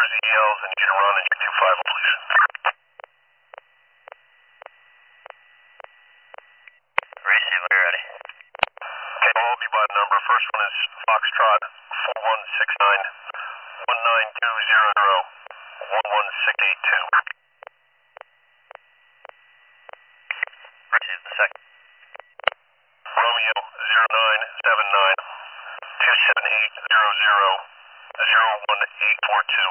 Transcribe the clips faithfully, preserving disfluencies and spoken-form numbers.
Jersey yells and you to run and two five, please. Receive when you're ready. Okay, well, I'll be by the number. First one is Foxtrot four one six nine one nine two zero zero one one six eight two. Receive the second. Romeo zero nine seven nine two seven eight zero zero zero one eight four two.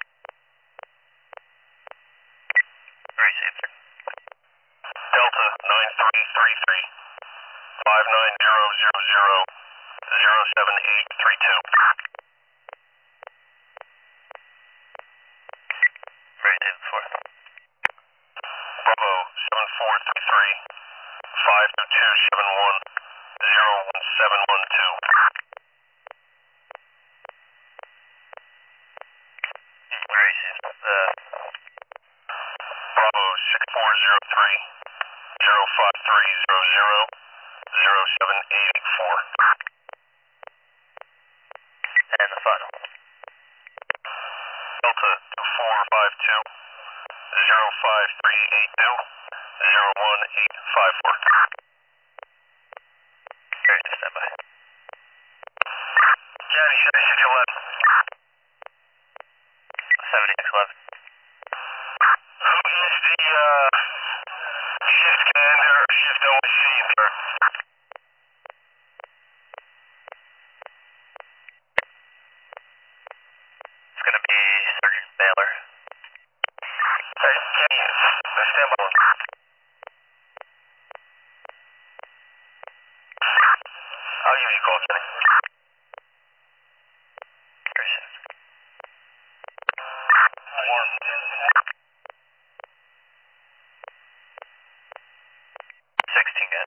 Receive. Delta nine three three three five nine zero zero zero zero seven eight three two. Receive the fourth. Bravo seven four three three five two two seven one zero one seven one two. Receive the Bravo six four zero three zero five three zero zero zero seven eight eight four. and the final. Delta two four five two zero five three eight two zero one eight five four. Ready to stand by. Johnny seventy-six eleven. seventy-six eleven. Who is the uh, shift commander or shift O S C in there? It's going to be Sergeant Baylor. Hey, Kenny, uh, stand by. I'll give you a call, Kenny. Receive. Warm. sixteen good.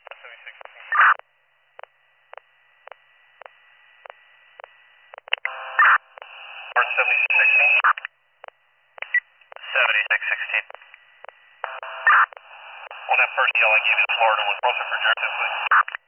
Or seventy-six sixteen. seventy-six sixteen. On that first yell I gave you to Florida one, cross it for Jerry, please.